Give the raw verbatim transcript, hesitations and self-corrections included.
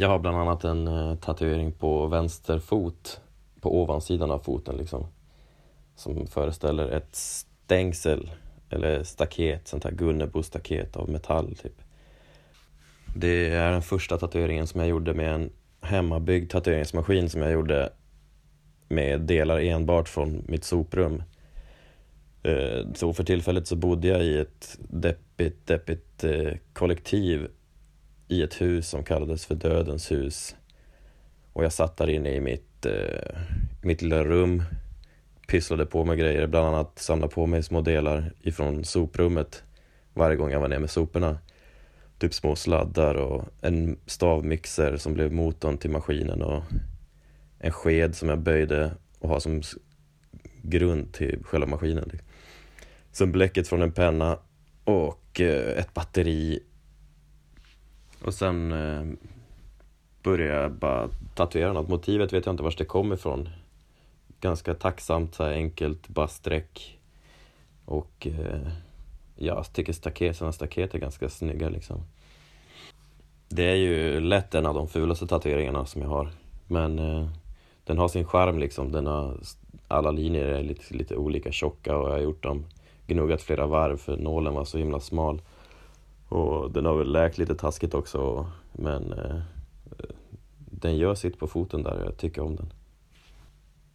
Jag har bland annat en uh, tatuering på vänster fot, på ovansidan av foten liksom, som föreställer ett stängsel eller staket, sånt här Gunnebo-staket av metall typ. Det är den första tatueringen som jag gjorde med en hemmabyggd tatueringsmaskin som jag gjorde med delar enbart från mitt soprum. Så för tillfället så bodde jag i ett deppigt, deppigt kollektiv i ett hus som kallades för Dödens hus. Och jag satt där inne i mitt, mitt lilla rum, pysslade på med grejer, bland annat samlade på mig små delar ifrån soprummet varje gång jag var ner med soporna. Typ små sladdar och en stavmixer som blev motorn till maskinen och en sked som jag böjde och har som grund till själva maskinen. Sen bläcket från en penna och ett batteri. Och sen eh, började jag bara tatuera något. Motivet vet jag inte var det kom ifrån. Ganska tacksamt, så här enkelt, bara streck. Och eh, jag tycker staket, sådana staket är ganska snygga liksom. Det är ju lätt en av de fulaste tatueringarna som jag har. Men eh, den har sin charm liksom. Den har, alla linjer är lite, lite olika tjocka och jag har gjort dem, gnuggat flera varv för nålen var så himla smal. Och den har väl läkt lite taskigt också. Men eh, den gör sitt på foten där, jag tycker om den.